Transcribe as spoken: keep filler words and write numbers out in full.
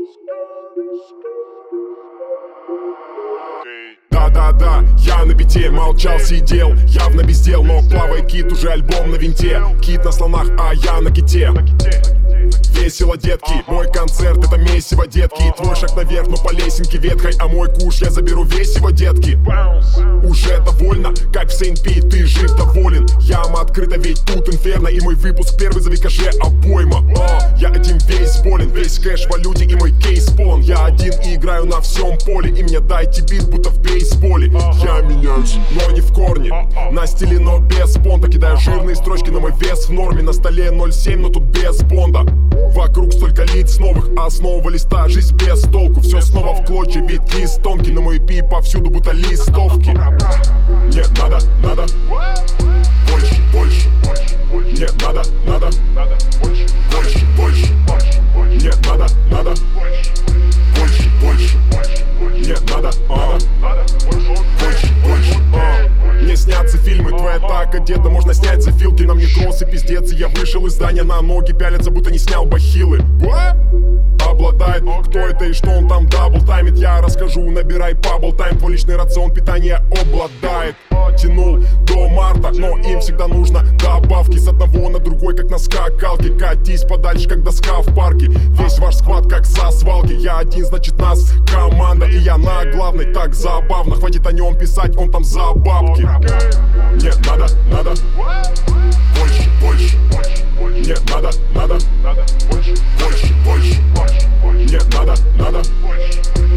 Да-да-да, я на бите, молчал, сидел, явно без дел, но плавает кит, уже альбом на винте. Кит на слонах, а я на ките. Весело, детки, мой концерт это месиво, детки. Твой шаг наверх, но по лесенке ветхой, а мой куш я заберу весь его, детки. Уже довольно, как в Сейнт-Пи, ты жив, доволен. Яма открыта, ведь тут инферно, и мой выпуск первый за викаже обойма. О, я один весь болен, весь кэш в валюте и мой кейс полон. Я один и играю на всем поле, и мне дайте бит, будто в бейсболе. Я меняюсь, но не в корне, на стиле, но без понта. Кидаю жирные строчки, но мой вес в норме. На столе ноль семь, но тут без бонда. Вокруг столько лиц новых, а с нового листа жизнь без толку. Все снова в клочья, ведь лист тонкий, но мой пи повсюду будто листовки. Нет, надо, надо больше, больше. Нет, надо, надо больше, больше. Нет, надо, надо больше, больше. Нет, надо, надо больше, больше. Мне снятся фильмы, твоя так одета, можно снять за филки. На мне кроссы, пиздец, и я вышел из здания, на ноги пялятся, будто не снял бахилы. Обладает, кто это и что он там дабл таймит, я расскажу, набирай пабл тайм. Твой личный рацион питания обладает. Тянул до марта, но им всегда нужно добавки. С одного на другой, как на скакалке. Катись подальше, как доска в парке. Весь ваш сквад, как со свалки. Я один, значит нас команда, и я на главной, так забавно. Хватит о нем писать, он там за бабки. Нет, надо, надо больше, больше. Нет, надо, надо больше, больше. Нет, надо, надо